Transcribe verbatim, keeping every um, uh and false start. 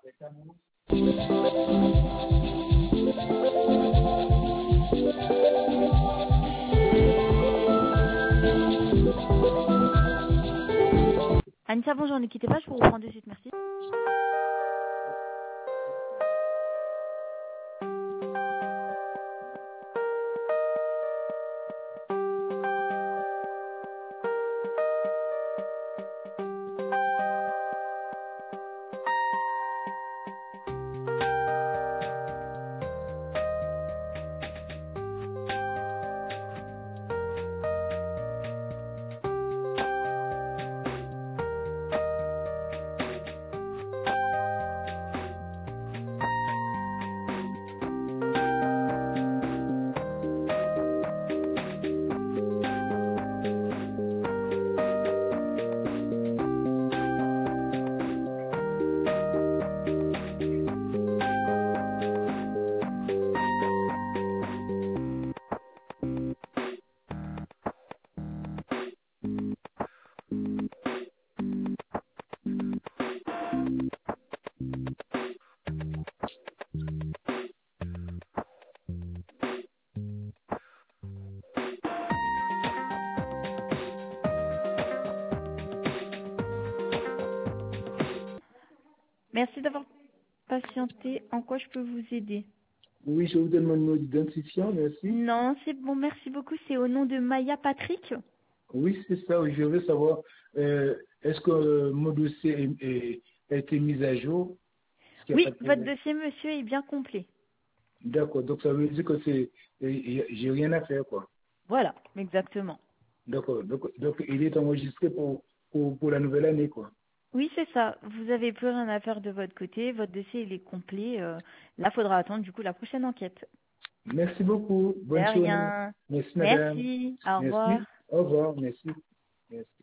Anissa, bonjour, ne quittez pas, je vous reprends de suite, merci. Merci d'avoir patienté. En quoi je peux vous aider? Oui, je vous donne mon numéro d'identifiant, merci. Non, c'est bon, merci beaucoup. C'est au nom de Maya Patrick. Oui, c'est ça. Oui, je veux savoir, euh, est-ce que euh, mon dossier est- est- a été mis à jour? Est-ce qu'il n'y a Oui, pas de votre problème? dossier, monsieur, est bien complet. D'accord, donc ça veut dire que c'est, euh, j'ai rien à faire, quoi. Voilà, exactement. D'accord, donc, donc il est enregistré pour, pour, pour la nouvelle année, quoi. Oui, c'est ça. Vous avez plus rien à faire de votre côté. Votre dossier, il est complet. Euh, là, faudra attendre, du coup, la prochaine enquête. Merci beaucoup. De Bonne journée. rien. Merci, madame. Merci. Au revoir. Merci. Au revoir. Merci. Merci.